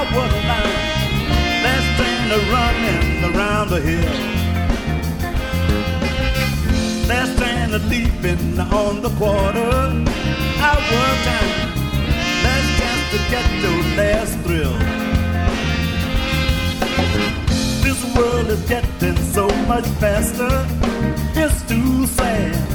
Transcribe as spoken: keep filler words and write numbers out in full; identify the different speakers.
Speaker 1: was line. Last train a running around the hill. Last train a leaping on the quarter. Hour time. Last chance to get your last thrill. This world is getting so much faster. It's too sad.